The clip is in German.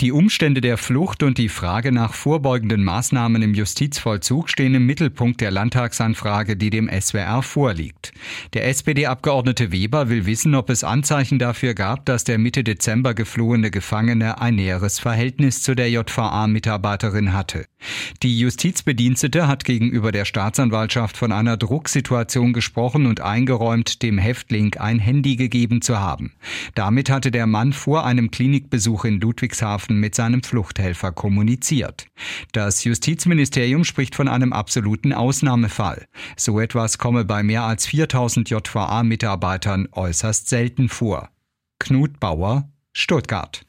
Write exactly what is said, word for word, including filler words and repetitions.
Die Umstände der Flucht und die Frage nach vorbeugenden Maßnahmen im Justizvollzug stehen im Mittelpunkt der Landtagsanfrage, die dem S W R vorliegt. Der S P D-Abgeordnete Weber will wissen, ob es Anzeichen dafür gab, dass der Mitte Dezember geflohene Gefangene ein näheres Verhältnis zu der J V A-Mitarbeiterin hatte. Die Justizbedienstete hat gegenüber der Staatsanwaltschaft von einer Drucksituation gesprochen und eingeräumt, dem Häftling ein Handy gegeben zu haben. Damit hatte der Mann vor einem Klinikbesuch in Ludwigshafen mit seinem Fluchthelfer kommuniziert. Das Justizministerium spricht von einem absoluten Ausnahmefall. So etwas komme bei mehr als viertausend J V A-Mitarbeitern äußerst selten vor. Knut Bauer, Stuttgart.